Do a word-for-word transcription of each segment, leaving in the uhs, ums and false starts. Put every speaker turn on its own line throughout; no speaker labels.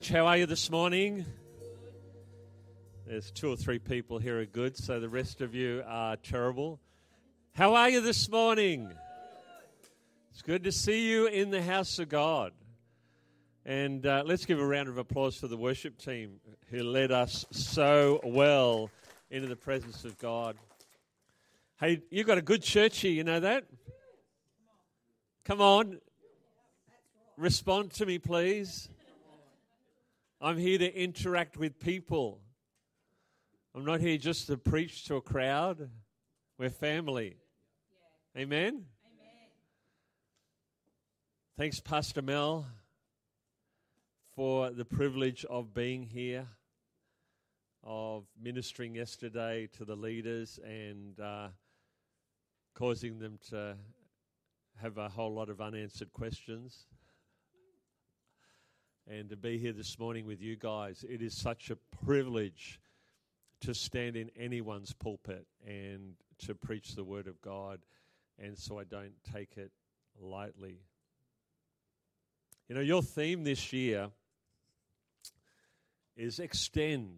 How are you this morning? There's two or three people here are good, so the rest of you are terrible. How are you this morning? It's good to see you in the house of God. And uh, let's give a round of applause for the worship team who led us so well into the presence of God. Hey, you've got a good church here, you know that? Come on. Respond to me, please. I'm here to interact with people. I'm not here just to preach to a crowd. We're family. Yeah. Amen? Amen? Thanks, Pastor Mel, for the privilege of being here, of ministering yesterday to the leaders and uh, causing them to have a whole lot of unanswered questions. And to be here this morning with you guys. It is such a privilege to stand in anyone's pulpit and to preach the Word of God, and so I don't take it lightly. You know, your theme this year is extend.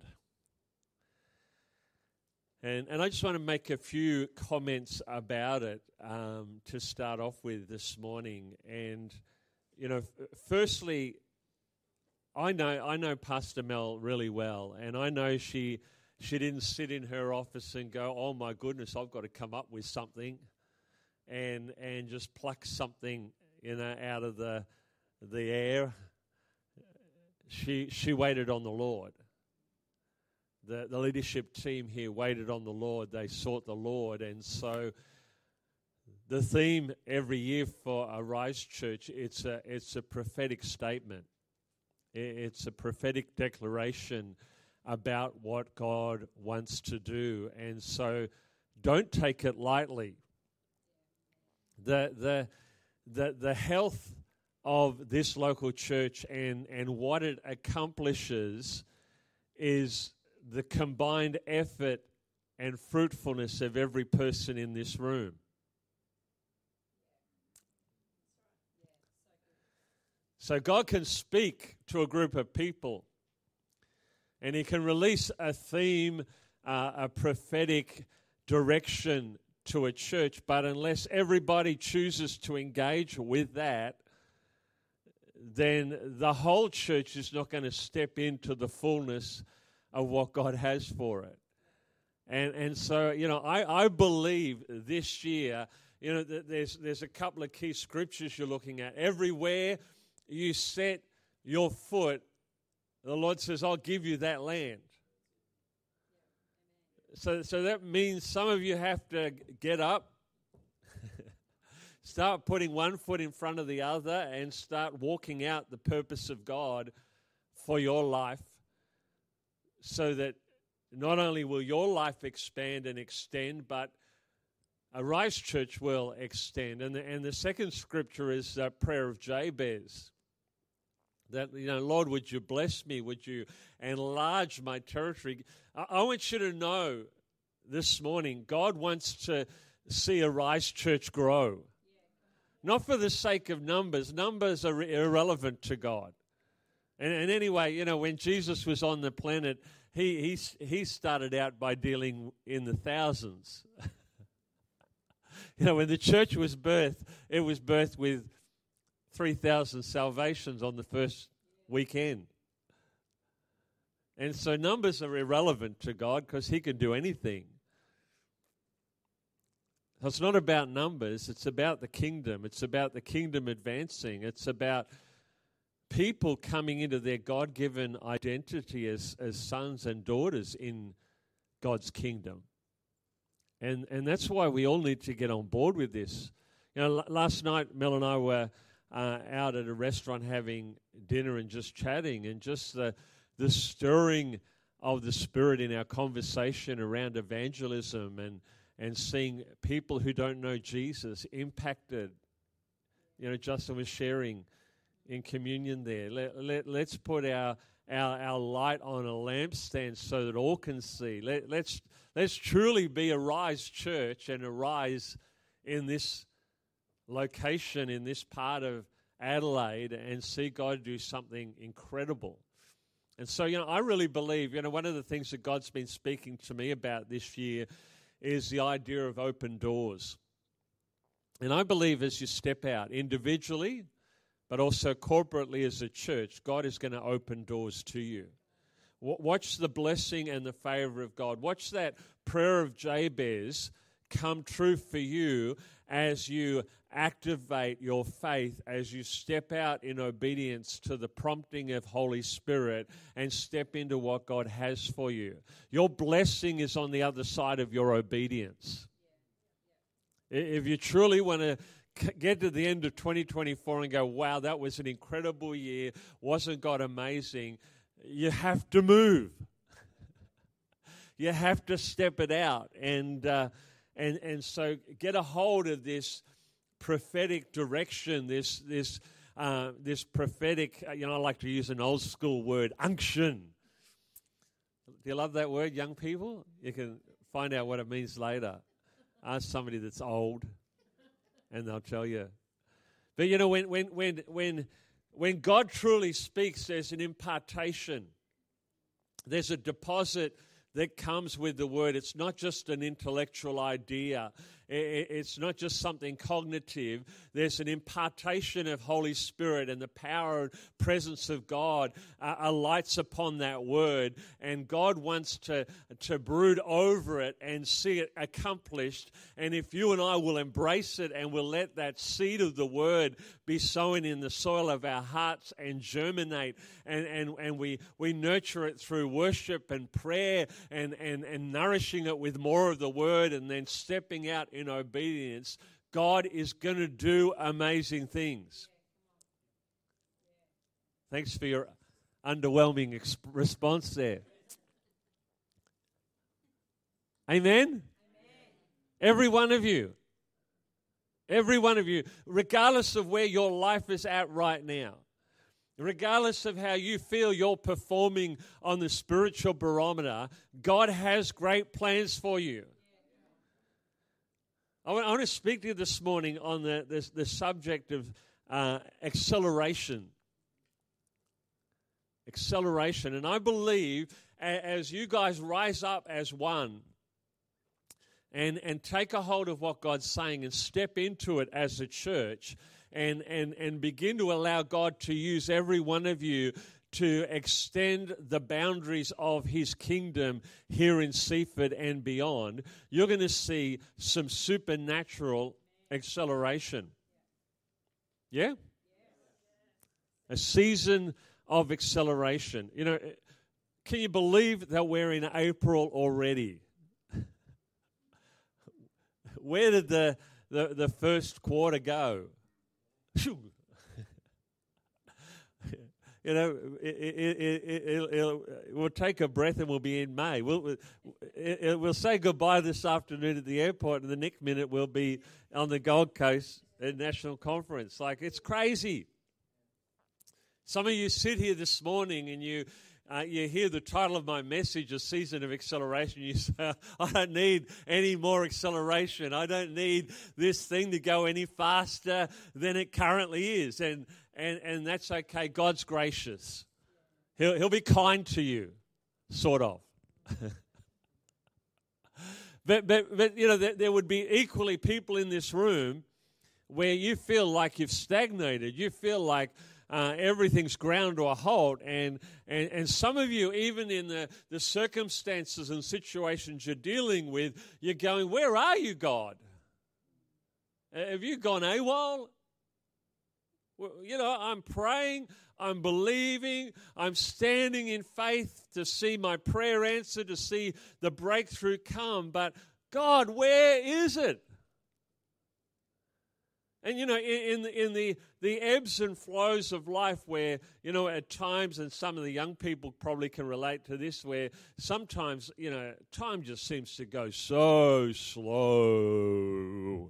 And, and I just want to make a few comments about it um, to start off with this morning. And, you know, f- firstly, I know I know Pastor Mel really well, and I know she she didn't sit in her office and go, "Oh my goodness, I've got to come up with something," and and just pluck something, you know, out of the the air. She she waited on the Lord. The the leadership team here waited on the Lord. They sought the Lord, and so the theme every year for Arise Church, it's a it's a prophetic statement. It's a prophetic declaration about what God wants to do. And so don't take it lightly. The the the the health of this local church and, and what it accomplishes is the combined effort and fruitfulness of every person in this room. So God can speak to a group of people, and He can release a theme, uh, a prophetic direction to a church, but unless everybody chooses to engage with that, then the whole church is not going to step into the fullness of what God has for it. And and so, you know, I, I believe this year, you know, th- there's there's a couple of key scriptures you're looking at. Everywhere you set your foot, the Lord says, I'll give you that land. So, so that means some of you have to get up, start putting one foot in front of the other, and start walking out the purpose of God for your life, so that not only will your life expand and extend, but Arise Church will extend. And the, and the second scripture is the prayer of Jabez. That, you know, Lord, would you bless me? Would you enlarge my territory? I, I want you to know this morning, God wants to see Arise Church grow. Not for the sake of numbers. Numbers are irrelevant to God. And, and anyway, you know, when Jesus was on the planet, he he he started out by dealing in the thousands. You know, when the church was birthed, it was birthed with three thousand salvations on the first weekend. And so numbers are irrelevant to God because He can do anything. So it's not about numbers, it's about the kingdom. It's about the kingdom advancing. It's about people coming into their God-given identity as, as sons and daughters in God's kingdom. And and that's why we all need to get on board with this. You know, l- last night Mel and I were Uh, out at a restaurant having dinner and just chatting, and just the the stirring of the Spirit in our conversation around evangelism and and seeing people who don't know Jesus impacted. You know, Justin was sharing in communion there. Let, let, let's put our, our our light on a lampstand so that all can see. Let, let's let's truly be Arise Church and arise in this location, in this part of Adelaide, and see God do something incredible. And so, you know, I really believe, you know, one of the things that God's been speaking to me about this year is the idea of open doors. And I believe as you step out individually, but also corporately as a church, God is going to open doors to you. Watch the blessing and the favor of God. Watch that prayer of Jabez come true for you as you activate your faith, as you step out in obedience to the prompting of Holy Spirit and step into what God has for you. Your blessing is on the other side of your obedience. If you truly want to get to the end of twenty twenty-four and go, wow, that was an incredible year, wasn't God amazing? You have to move. You have to step it out. And uh, and and so get a hold of this prophetic direction, this this uh, this prophetic, you know, I like to use an old school word, unction. Do you love that word, young people? You can find out what it means later. Ask somebody that's old and they'll tell you. But you know, when when when when When God truly speaks, there's an impartation. There's a deposit that comes with the word. It's not just an intellectual idea. It's not just something cognitive. There's an impartation of Holy Spirit, and the power and presence of God uh, alights upon that word. And God wants to, to brood over it and see it accomplished. And if you and I will embrace it and will let that seed of the word be sown in the soil of our hearts and germinate, and, and, and we, we nurture it through worship and prayer and, and, and nourishing it with more of the word and then stepping out in obedience, God is going to do amazing things. Thanks for your underwhelming exp- response there. Amen? Amen? Every one of you. Every one of you, regardless of where your life is at right now, regardless of how you feel you're performing on the spiritual barometer, God has great plans for you. I want, I want to speak to you this morning on the, the, the subject of uh, acceleration. Acceleration. And I believe a, as you guys rise up as one and, and take a hold of what God's saying and step into it as a church and, and, and begin to allow God to use every one of you to extend the boundaries of His kingdom here in Seaford and beyond, you're going to see some supernatural acceleration. Yeah? A season of acceleration. You know, can you believe that we're in April already? Where did the, the, the first quarter go? You know, it, it, it, it, it, we'll take a breath and we'll be in May. We'll, it, it, we'll say goodbye this afternoon at the airport, and the next minute we'll be on the Gold Coast at National Conference. Like, it's crazy. Some of you sit here this morning and you uh, you hear the title of my message, A Season of Acceleration. You say, I don't need any more acceleration. I don't need this thing to go any faster than it currently is. And And and that's okay. God's gracious. He'll he'll be kind to you, sort of. but but but you know there, there would be equally people in this room where you feel like you've stagnated. You feel like uh, everything's ground to a halt, and and and some of you, even in the the circumstances and situations you're dealing with, you're going, where are you, God? Have you gone AWOL? You know, I'm praying, I'm believing, I'm standing in faith to see my prayer answered, to see the breakthrough come. But God, where is it? And, you know, in, in, the, in the, the ebbs and flows of life where, you know, at times, and some of the young people probably can relate to this, where sometimes, you know, time just seems to go so slow.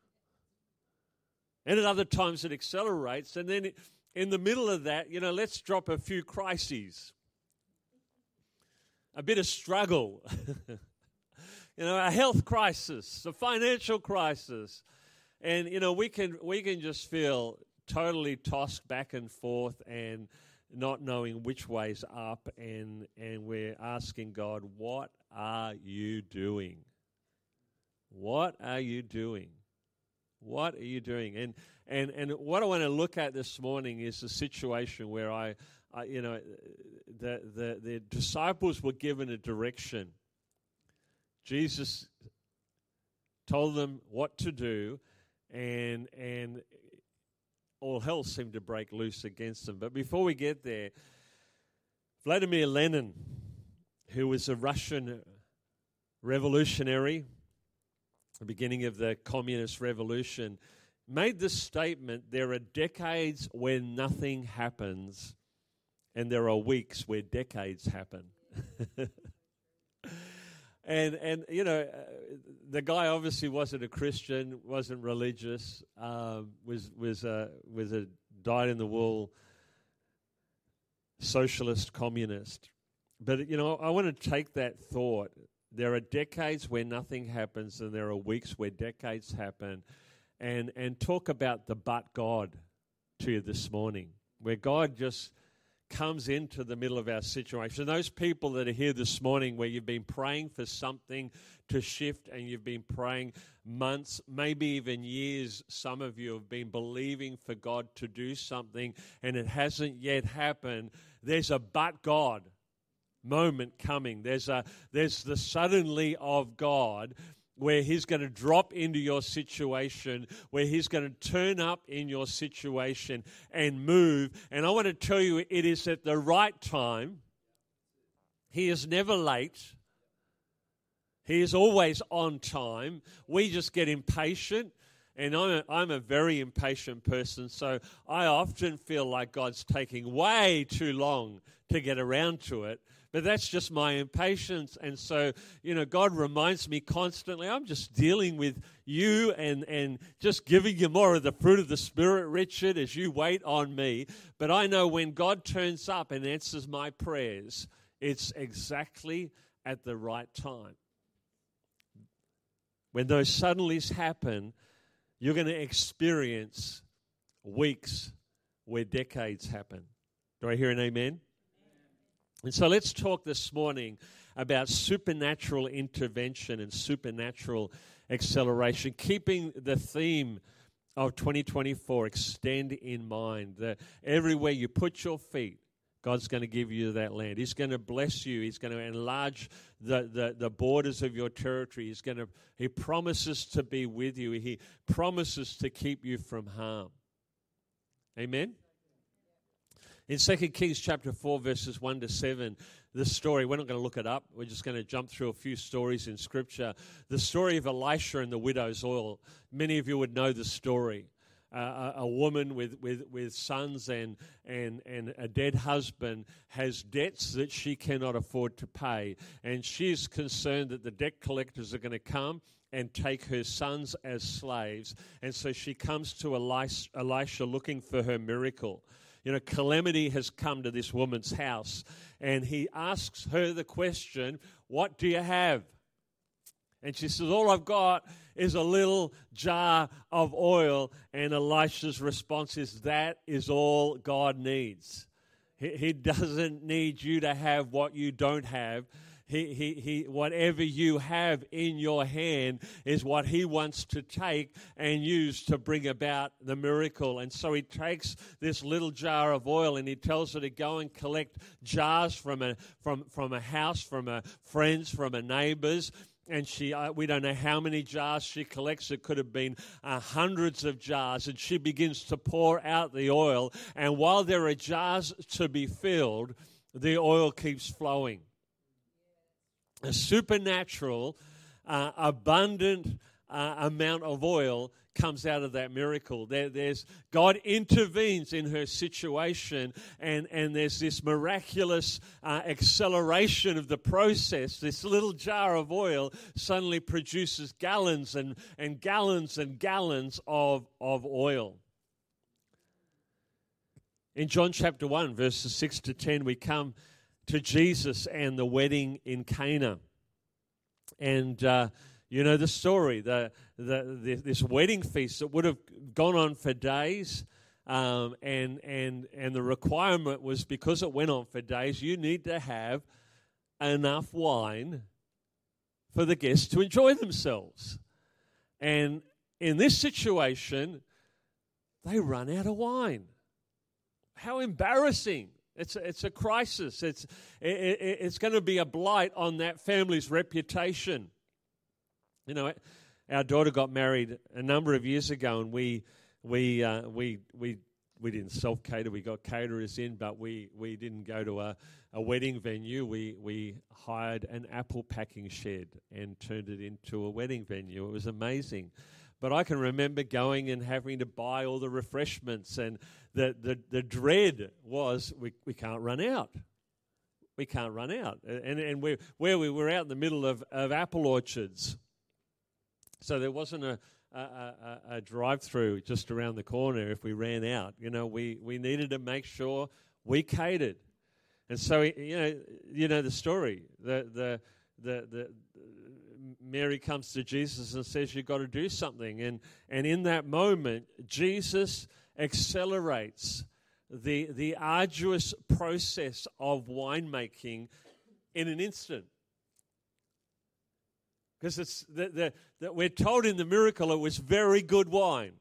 And at other times it accelerates. And then in the middle of that, you know, let's drop a few crises. A bit of struggle. You know, a health crisis, a financial crisis. And, you know, we can we can just feel totally tossed back and forth. And not knowing which way's up, and, and we're asking God, what are you doing? What are you doing? What are you doing? And and and what I want to look at this morning is the situation where I, I you know, the, the the disciples were given a direction. Jesus told them what to do, and and all hell seemed to break loose against them. But before we get there, Vladimir Lenin, who was a Russian revolutionary, the beginning of the communist revolution, made this statement: there are decades where nothing happens, and there are weeks where decades happen. and, and you know, uh, the guy obviously wasn't a Christian, wasn't religious, um, was, was, a, was a dyed-in-the-wool socialist communist. But, you know, I want to take that thought. There are decades where nothing happens, and there are weeks where decades happen, and and talk about the but God to you this morning, where God just comes into the middle of our situation. Those people that are here this morning where you've been praying for something to shift, and you've been praying months, maybe even years, some of you have been believing for God to do something, and it hasn't yet happened. There's a but God moment coming. There's a there's the suddenly of God, where He's going to drop into your situation, where He's going to turn up in your situation and move. And I want to tell you, it is at the right time. He is never late. He is always on time. We just get impatient. And I'm a, I'm a very impatient person, so I often feel like God's taking way too long to get around to it. But that's just my impatience. And so, you know, God reminds me constantly, I'm just dealing with you and, and just giving you more of the fruit of the Spirit, Richard, as you wait on me. But I know when God turns up and answers my prayers, it's exactly at the right time. When those suddenlies happen, you're going to experience weeks where decades happen. Do I hear an amen? And so let's talk this morning about supernatural intervention and supernatural acceleration, keeping the theme of twenty twenty-four, extend in mind. That everywhere you put your feet, God's going to give you that land. He's going to bless you. He's going to enlarge the, the, the borders of your territory. He's going to, He promises to be with you. He promises to keep you from harm. Amen? In Second Kings chapter four, verses one to seven, the story, we're not going to look it up. We're just going to jump through a few stories in Scripture. The story of Elisha and the widow's oil. Many of you would know the story. Uh, a, a woman with, with, with sons and, and, and a dead husband has debts that she cannot afford to pay. And she's concerned that the debt collectors are going to come and take her sons as slaves. And so she comes to Elisha, Elisha looking for her miracle. You know, calamity has come to this woman's house, and he asks her the question, what do you have? And she says, all I've got is a little jar of oil. And Elisha's response is, that is all God needs. He, he doesn't need you to have what you don't have. He, he, he, whatever you have in your hand is what He wants to take and use to bring about the miracle. And so He takes this little jar of oil and He tells her to go and collect jars from a from from a house, from a friends, from a neighbors. And she, uh, we don't know how many jars she collects. It could have been uh, hundreds of jars. And she begins to pour out the oil. And while there are jars to be filled, the oil keeps flowing. A supernatural, uh, abundant uh, amount of oil comes out of that miracle. There, there's God intervenes in her situation, and, and there's this miraculous uh, acceleration of the process. This little jar of oil suddenly produces gallons and, and gallons and gallons of, of oil. In John chapter one, verses six to ten, we come to Jesus and the wedding in Cana. And uh, you know the story, the, the, the this wedding feast that would have gone on for days. Um, and and and the requirement was, because it went on for days, you need to have enough wine for the guests to enjoy themselves. And in this situation, they run out of wine. How embarrassing. It's a, it's a crisis. It's, it, it, it's going to be a blight on that family's reputation. You know, our daughter got married a number of years ago, and we we uh, we we we didn't self-cater. We got caterers in, but we, we didn't go to a, a wedding venue. We we hired an apple packing shed and turned it into a wedding venue. It was amazing. But I can remember going and having to buy all the refreshments, and the, the, the dread was we, we can't run out. We can't run out. And and we where we were out in the middle of, of apple orchards. So there wasn't a, a, a, a drive-through just around the corner if we ran out. You know, we, we needed to make sure we catered. And so, you know, you know the story. The the the the Mary comes to Jesus and says, you've got to do something. And and in that moment, Jesus accelerates the the arduous process of winemaking in an instant. Because it's the, the, the, we're told in the miracle it was very good wine.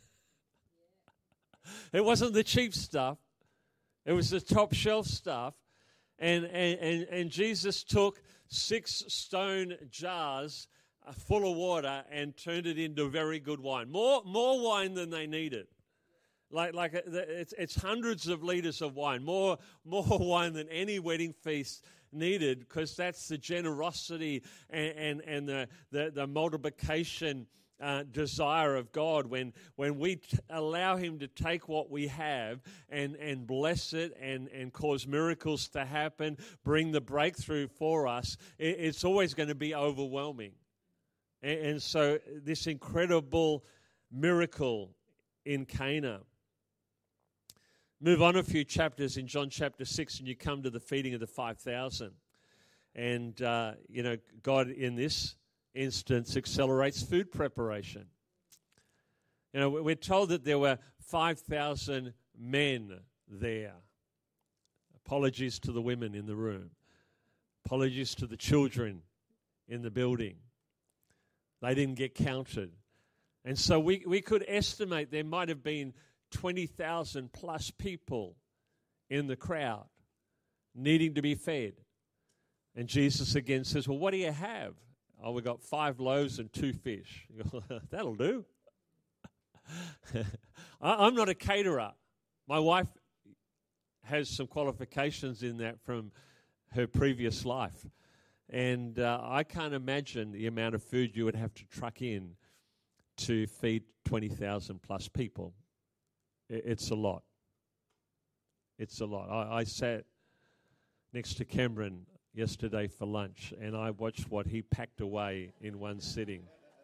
It wasn't the cheap stuff. It was the top shelf stuff. And, and, and, and Jesus took six stone jars uh, full of water and turned it into very good wine. More more wine than they needed. Like like uh, it's it's hundreds of liters of wine. More more wine than any wedding feast needed, because that's the generosity and and, and the, the, the multiplication uh, desire of God. When when we t- allow Him to take what we have and, and bless it and, and cause miracles to happen, bring the breakthrough for us, it, it's always going to be overwhelming. And, and so this incredible miracle in Cana. Move on a few chapters in John chapter six, and you come to the feeding of the five thousand. And, uh, you know, God in this instance accelerates food preparation. You know, we're told that there were five thousand men there. Apologies to the women in the room. Apologies to the children in the building. They didn't get counted. And so we, we could estimate there might have been twenty thousand plus people in the crowd needing to be fed. And Jesus again says, well, what do you have? Oh, we got five loaves and two fish. That'll do. I'm not a caterer. My wife has some qualifications in that from her previous life. And uh, I can't imagine the amount of food you would have to truck in to feed twenty thousand plus people. It's a lot. It's a lot. I, I sat next to Cameron yesterday for lunch, and I watched what he packed away in one sitting.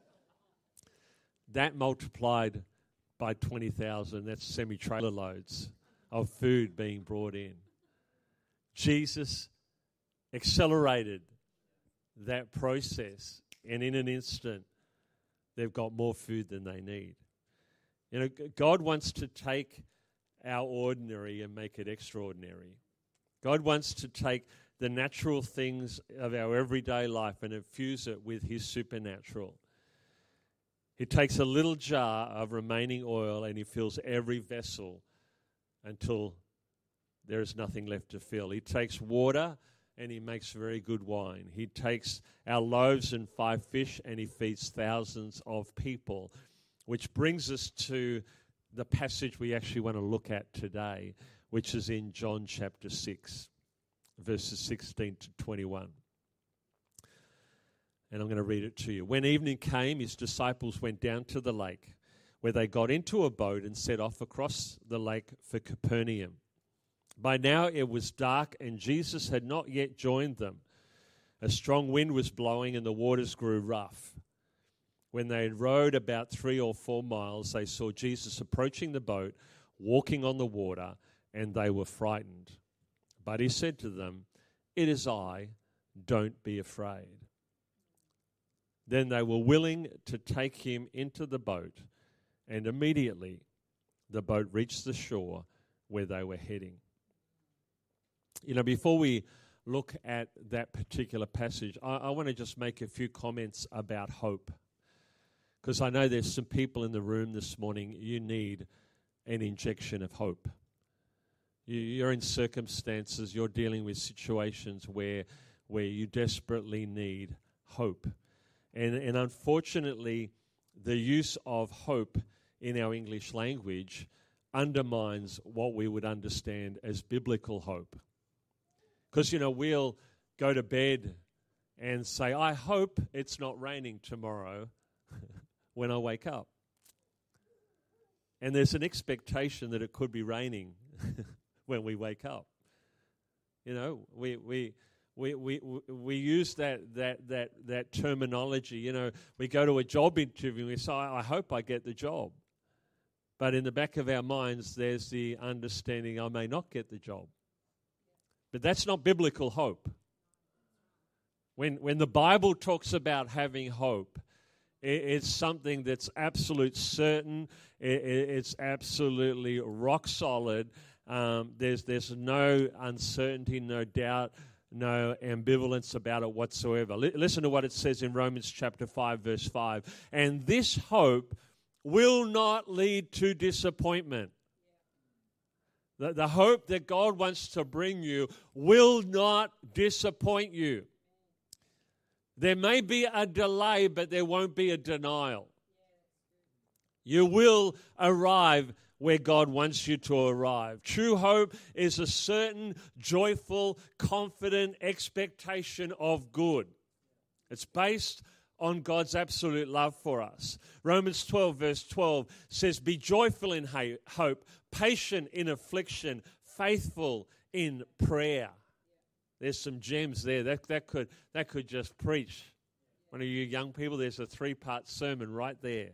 That multiplied by twenty thousand, that's semi-trailer loads of food being brought in. Jesus accelerated that process, and in an instant, they've got more food than they need. You know, God wants to take our ordinary and make it extraordinary. God wants to take the natural things of our everyday life and infuse it with His supernatural. He takes a little jar of remaining oil and He fills every vessel until there is nothing left to fill. He takes water and He makes very good wine. He takes our loaves and five fish and He feeds thousands of people. Which brings us to the passage we actually want to look at today, which is in John chapter six, verses sixteen to twenty-one. And I'm going to read it to you. When evening came, His disciples went down to the lake, where they got into a boat and set off across the lake for Capernaum. By now it was dark, and Jesus had not yet joined them. A strong wind was blowing, and the waters grew rough. When they had rowed about three or four miles, they saw Jesus approaching the boat, walking on the water, and they were frightened. But He said to them, "It is I, don't be afraid." Then they were willing to take Him into the boat, and immediately the boat reached the shore where they were heading. You know, before we look at that particular passage, I, I want to just make a few comments about hope. Because I know there's some people in the room this morning, you need an injection of hope. You, you're in circumstances, you're dealing with situations where where you desperately need hope. And, and unfortunately, the use of hope in our English language undermines what we would understand as biblical hope. Because, you know, we'll go to bed and say, I hope it's not raining tomorrow when I wake up. And there's an expectation that it could be raining when we wake up. You know, we we we we we use that that that that terminology. You know, we go to a job interview and we say, I hope I get the job. But in the back of our minds, there's the understanding I may not get the job. But that's not biblical hope. When when the Bible talks about having hope, it's something that's absolute certain. It's absolutely rock solid. Um, there's there's no uncertainty, no doubt, no ambivalence about it whatsoever. L- listen to what it says in Romans chapter five, verse five. And this hope will not lead to disappointment. The, the hope that God wants to bring you will not disappoint you. There may be a delay, but there won't be a denial. You will arrive where God wants you to arrive. True hope is a certain, joyful, confident expectation of good. It's based on God's absolute love for us. Romans twelve, verse twelve says, be joyful in hope, patient in affliction, faithful in prayer. There's some gems there. That that could that could just preach. One of you young people, there's a three-part sermon right there.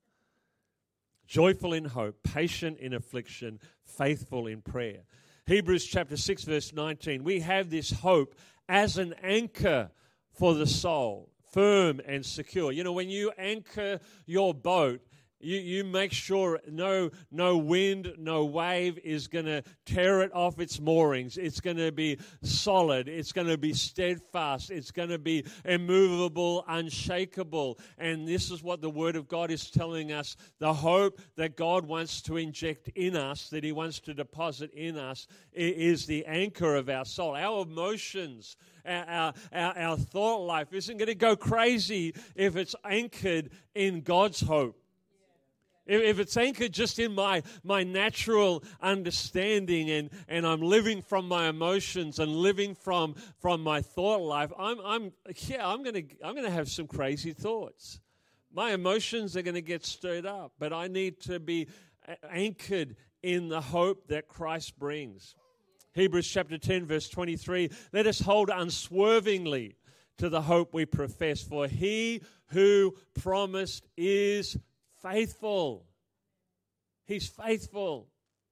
Joyful in hope, patient in affliction, faithful in prayer. Hebrews chapter six, verse nineteen. We have this hope as an anchor for the soul, firm and secure. You know, when you anchor your boat, You you make sure no no wind, no wave is going to tear it off its moorings. It's going to be solid. It's going to be steadfast. It's going to be immovable, unshakable. And this is what the Word of God is telling us. The hope that God wants to inject in us, that He wants to deposit in us, is the anchor of our soul. Our emotions, our, our, our thought life isn't going to go crazy if it's anchored in God's hope. If it's anchored just in my my natural understanding and, and I'm living from my emotions and living from from my thought life, I'm I'm yeah I'm gonna I'm gonna have some crazy thoughts. My emotions are gonna get stirred up, but I need to be anchored in the hope that Christ brings. Hebrews chapter ten, verse twenty-three. Let us hold unswervingly to the hope we profess, for He who promised is faithful. He's faithful.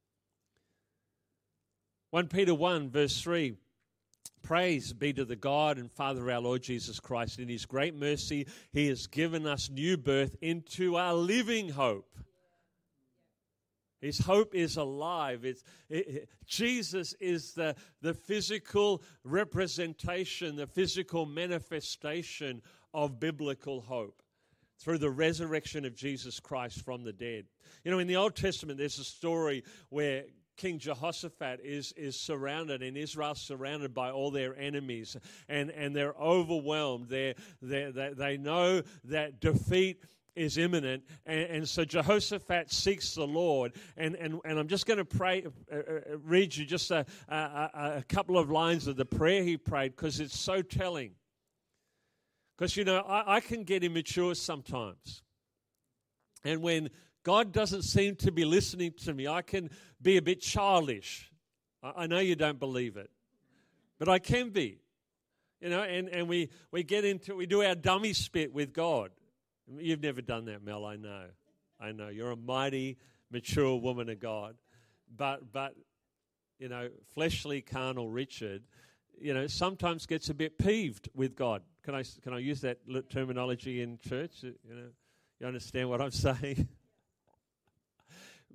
First Peter one, verse three. Praise be to the God and Father of our Lord Jesus Christ. In His great mercy, He has given us new birth into our living hope. His hope is alive. It's, it, it, Jesus is the, the physical representation, the physical manifestation of biblical hope through the resurrection of Jesus Christ from the dead. You know, in the Old Testament, there's a story where King Jehoshaphat is, is surrounded, and Israel's surrounded by all their enemies, and, and they're overwhelmed. They're, they're, they they know that defeat is imminent, and, and so Jehoshaphat seeks the Lord, and, and, and I'm just going to pray, uh, uh, read you just a, a, a couple of lines of the prayer he prayed, because it's so telling. Because, you know, I, I can get immature sometimes. And when God doesn't seem to be listening to me, I can be a bit childish. I, I know you don't believe it, but I can be. You know, and, and we, we get into, we do our dummy spit with God. You've never done that, Mel, I know. I know. You're a mighty, mature woman of God. But, but you know, fleshly, carnal Richard, you know, sometimes gets a bit peeved with God. Can I can I use that terminology in church? You know, you understand what I'm saying?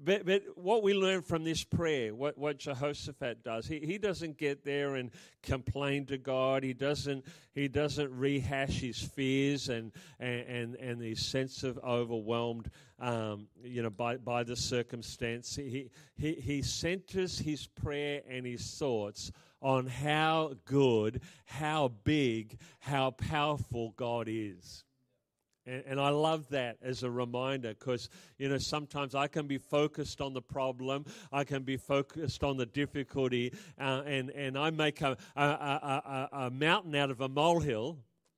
but, but what we learn from this prayer, what, what Jehoshaphat does, he, he doesn't get there and complain to God. He doesn't he doesn't rehash his fears and and and, and his sense of overwhelmed, um, you know, by, by the circumstance. He he he centers his prayer and his thoughts on how good, how big, how powerful God is. And, and I love that as a reminder because, you know, sometimes I can be focused on the problem, I can be focused on the difficulty, uh, and, and I make a, a, a, a, a mountain out of a molehill.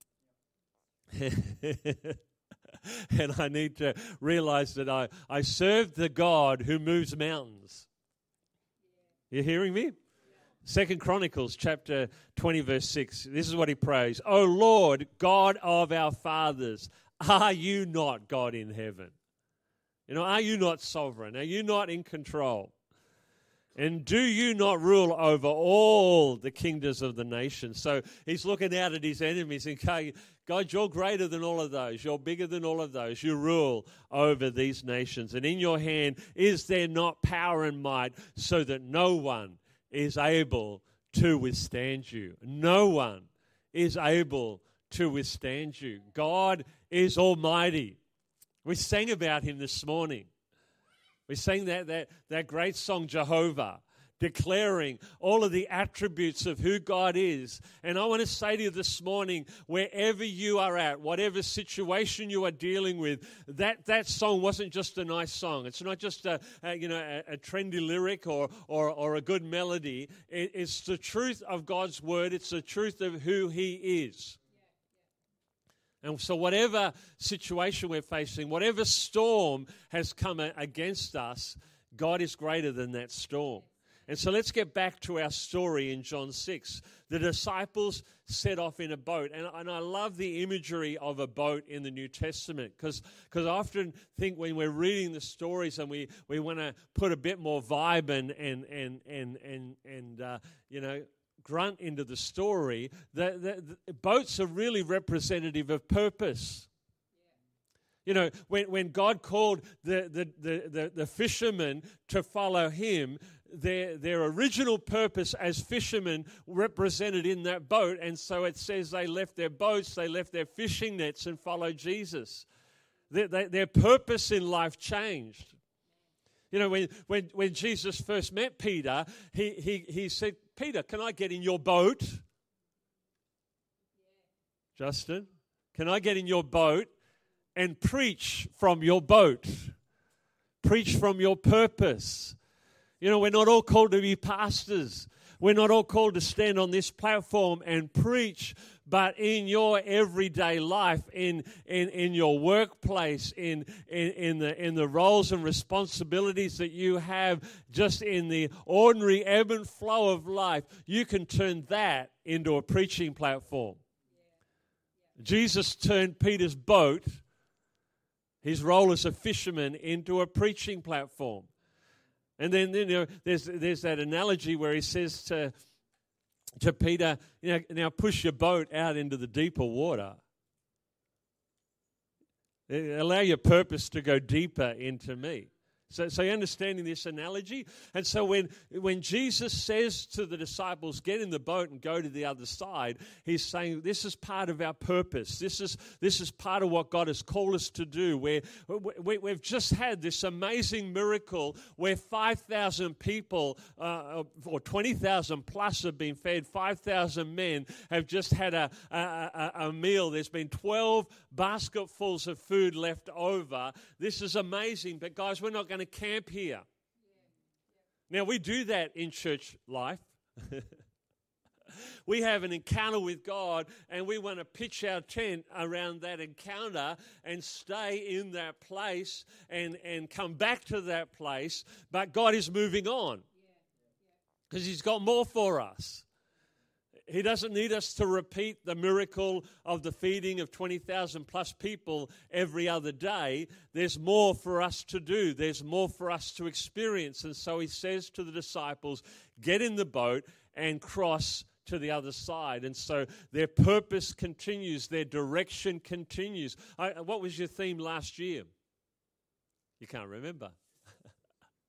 And I need to realize that I, I serve the God who moves mountains. You hearing me? Second Chronicles chapter twenty, verse six. This is what he prays. O Lord, God of our fathers, are you not God in heaven? You know, are you not sovereign? Are you not in control? And do you not rule over all the kingdoms of the nations? So he's looking out at his enemies and saying, God, you're greater than all of those. You're bigger than all of those. You rule over these nations. And in your hand is there not power and might so that no one is able to withstand you? No one is able to withstand you. God is almighty. We sang about him this morning. We sang that, that, that great song, Jehovah, declaring all of the attributes of who God is. And I want to say to you this morning, wherever you are at, whatever situation you are dealing with, that, that song wasn't just a nice song. It's not just a, a you know a, a trendy lyric or, or, or a good melody. It, it's the truth of God's word. It's the truth of who he is. And so whatever situation we're facing, whatever storm has come against us, God is greater than that storm. And so let's get back to our story in John six. The disciples set off in a boat. And, and I love the imagery of a boat in the New Testament because because I often think when we're reading the stories and we, we want to put a bit more vibe and, and, and, and, and, and uh, you know, grunt into the story, the, the, the boats are really representative of purpose. You know, when, when God called the, the, the, the, the fishermen to follow him, their, their original purpose as fishermen represented in that boat. And so it says they left their boats, they left their fishing nets and followed Jesus. Their, their, their purpose in life changed. You know, when, when, when Jesus first met Peter, he, he, he said, Peter, can I get in your boat? Justin, can I get in your boat and preach from your boat? Preach from your purpose. You know, we're not all called to be pastors. We're not all called to stand on this platform and preach, but in your everyday life, in in, in your workplace, in, in, in, the, in the roles and responsibilities that you have, just in the ordinary ebb and flow of life, you can turn that into a preaching platform. Yeah. Yeah. Jesus turned Peter's boat, his role as a fisherman, into a preaching platform. And then, you know, there's there's that analogy where he says to to Peter, you know, now push your boat out into the deeper water. Allow your purpose to go deeper into me. So, so you're understanding this analogy? And so when, when Jesus says to the disciples, get in the boat and go to the other side, he's saying this is part of our purpose. This is this is part of what God has called us to do. Where we, we've just had this amazing miracle where five thousand people, uh, or twenty thousand plus have been fed. five thousand men have just had a, a, a, a meal. There's been twelve basketfuls of food left over. This is amazing. But guys, we're not going to camp here. Now, we do that in church life. We have an encounter with God, and we want to pitch our tent around that encounter and stay in that place and, and come back to that place. But God is moving on because he's got more for us. He doesn't need us to repeat the miracle of the feeding of twenty thousand plus people every other day. There's more for us to do. There's more for us to experience. And so he says to the disciples, get in the boat and cross to the other side. And so their purpose continues. Their direction continues. I, what was your theme last year? You can't remember.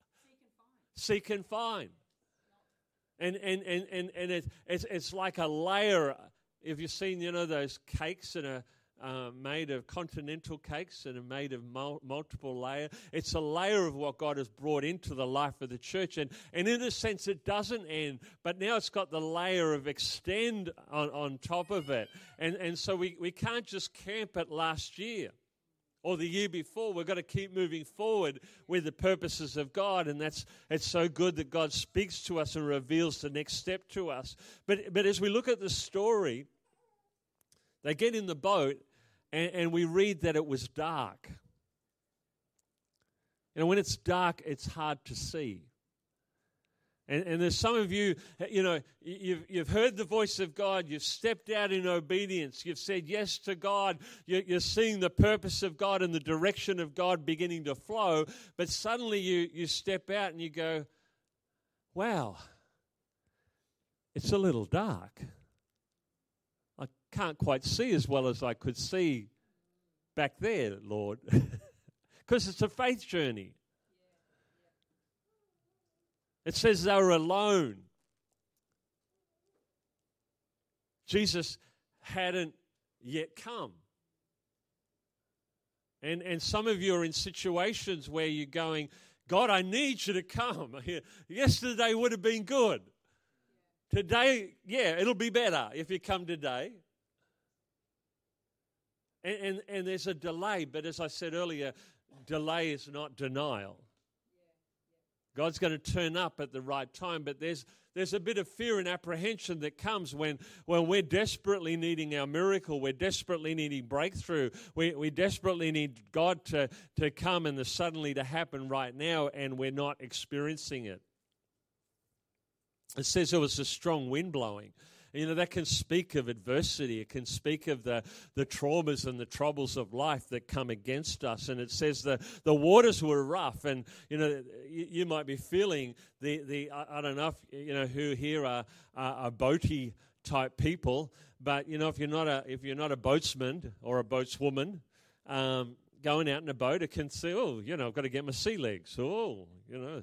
seek and find. And and and and, and it, it's it's like a layer. If you've seen, you know, those cakes that are uh, made of continental cakes and are made of mul- multiple layers, it's a layer of what God has brought into the life of the church. And, and in a sense, it doesn't end, but now it's got the layer of extend on, on top of it. And, and so we, we can't just camp at last year or the year before. We've got to keep moving forward with the purposes of God, and that's it's so good that God speaks to us and reveals the next step to us. But but as we look at the story, they get in the boat, and, and we read that it was dark. You know, when it's dark, it's hard to see. And, and there's some of you, you know, you've, you've heard the voice of God. You've stepped out in obedience. You've said yes to God. You're, you're seeing the purpose of God and the direction of God beginning to flow. But suddenly you, you step out and you go, wow, it's a little dark. I can't quite see as well as I could see back there, Lord. Because it's a faith journey. It says they were alone. Jesus hadn't yet come. And, and some of you are in situations where you're going, God, I need you to come. Yesterday would have been good. Today, yeah, it'll be better if you come today. And, and, and there's a delay, but as I said earlier, delay is not denial. God's going to turn up at the right time, but there's there's a bit of fear and apprehension that comes when, when we're desperately needing our miracle, we're desperately needing breakthrough, we, we desperately need God to, to come and the suddenly to happen right now, and we're not experiencing it. It says there was a strong wind blowing. You know, that can speak of adversity. It can speak of the, the traumas and the troubles of life that come against us. And it says the, the waters were rough. And, you know, you, you might be feeling the, the I, I don't know if, you know, who here are, are, are boaty type people. But, you know, if you're not a, if you're not a boatsman or a boatswoman, um, going out in a boat, it can say, oh, you know, I've got to get my sea legs. Oh, you know.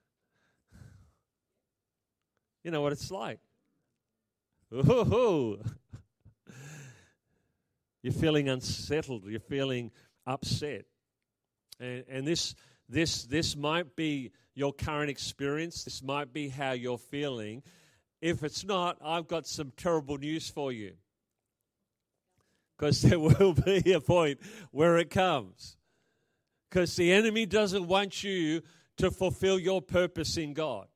You know what it's like. Ooh. You're feeling unsettled. You're feeling upset, and, and this this this might be your current experience. This might be how you're feeling. If it's not, I've got some terrible news for you, because there will be a point where it comes. Because the enemy doesn't want you to fulfill your purpose in God.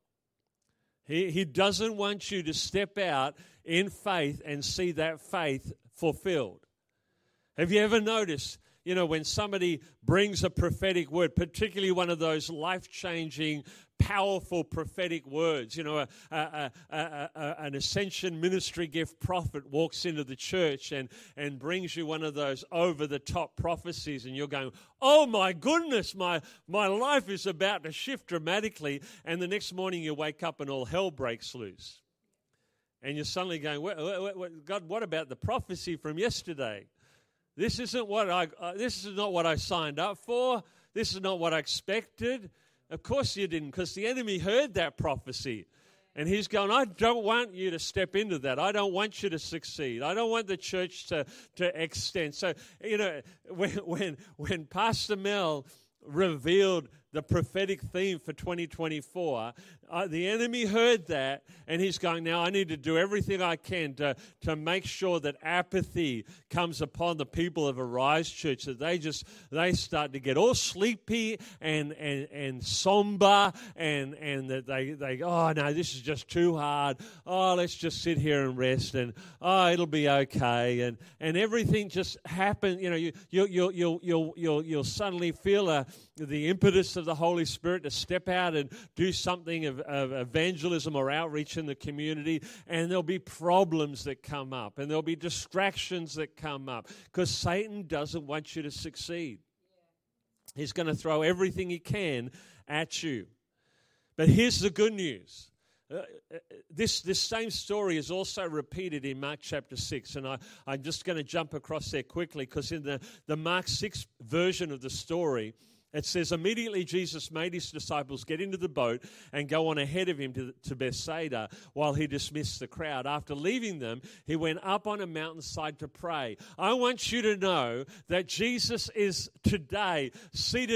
He he doesn't want you to step out in faith and see that faith fulfilled. Have you ever noticed, you know, when somebody brings a prophetic word, particularly one of those life-changing, powerful prophetic words, you know, a, a, a, a, a, an ascension ministry gift prophet walks into the church and, and brings you one of those over-the-top prophecies, and you're going, oh my goodness, my, my life is about to shift dramatically, and the next morning you wake up and all hell breaks loose. And you're suddenly going, what, what, what, God, what about the prophecy from yesterday? This isn't what I. Uh, this is not what I signed up for. This is not what I expected. Of course you didn't, because the enemy heard that prophecy, and he's going, I don't want you to step into that. I don't want you to succeed. I don't want the church to to extend. So you know, when when when Pastor Mel revealed the prophetic theme for twenty twenty-four, uh, the enemy heard that, and he's going, now I need to do everything I can to, to make sure that apathy comes upon the people of Arise Church, that they just, they start to get all sleepy and and, and somber, and, and that they, they, oh no, this is just too hard, oh, let's just sit here and rest, and oh, it'll be okay, and, and everything just happens, you know, you, you, you, you'll, you'll, you'll, you'll suddenly feel a, the impetus of the Holy Spirit to step out and do something of, of evangelism or outreach in the community, and there'll be problems that come up, and there'll be distractions that come up, because Satan doesn't want you to succeed. He's going to throw everything he can at you. But here's the good news. Uh, this this same story is also repeated in Mark chapter six, and I, I'm just going to jump across there quickly, because in the, the Mark six version of the story, It says, immediately Jesus made his disciples get into the boat and go on ahead of him to, to Bethsaida while he dismissed the crowd. After leaving them, he went up on a mountainside to pray. I want you to know that Jesus is today seated